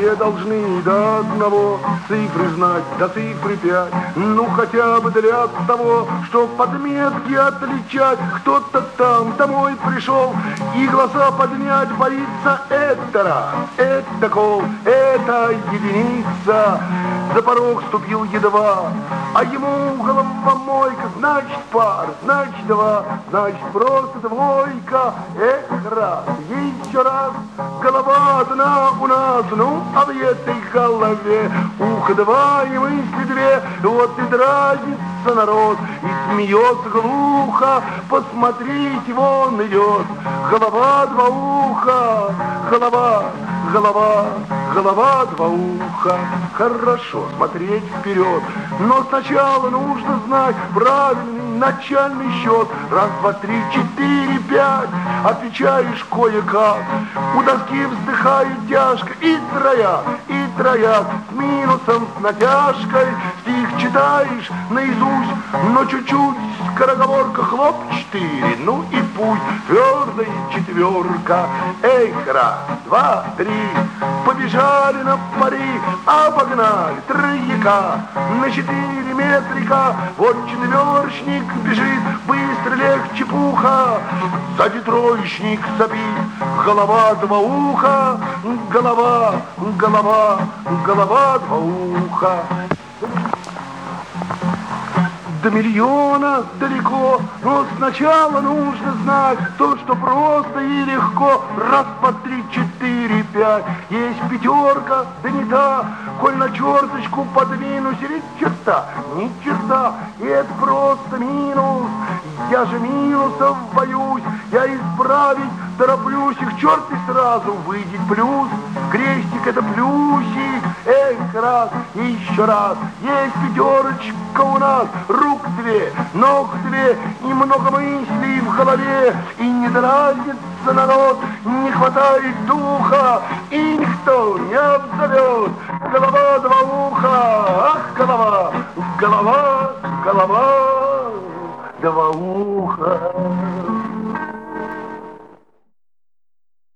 все должны до одного цифры знать, до цифры 5. Ну хотя бы для того, чтоб подметки отличать. Кто-то там домой пришел и глаза поднять боится. Это раз, это кол, это единица. За порог ступил едва, а ему головомойка. Значит пар, значит два, значит просто двойка. Эх, раз, еще раз, голова одна у нас. Ну, а в этой голове ухо два и мысли две. Вот и дразнится народ и смеется глухо. Посмотрите, вон идет голова два уха. Голова, голова, голова два уха. Хорошо смотреть вперед, но сначала нужно знать правильный начальный счет. Раз, два, три, четыре, пять. Отвечаешь кое-как. У доски вздыхает тяжко. И трояк с минусом, с натяжкой. Стих читаешь наизусть, но чуть-чуть скороговорка, хлоп, 4. Ну и пусть твердая четверка. Эх, раз, два, три. Побежали на пари, обогнали трояка на 4 метрика. Вот четверочник бежит, быстро легче пуха. Сзади троечник сопит, голова два уха. Голова, голова, голова два уха. До миллиона далеко, но сначала нужно знать то, что просто и легко. Раз, два, три, четыре, пять. Есть пятерка, да не та. Коль на черточку подвинусь, или черта, ни черта. И это просто минус. Я же минусов боюсь. Я исправить тороплюсь, их черт и сразу выйдет плюс. Крестик это плюсик. Эх, раз, еще раз. Есть пятерочка у нас. Рук две, ног две, и много мыслей в голове. И не дразнится народ, не хватает духа, и никто не обзовет. Голова два уха, ах, голова, голова.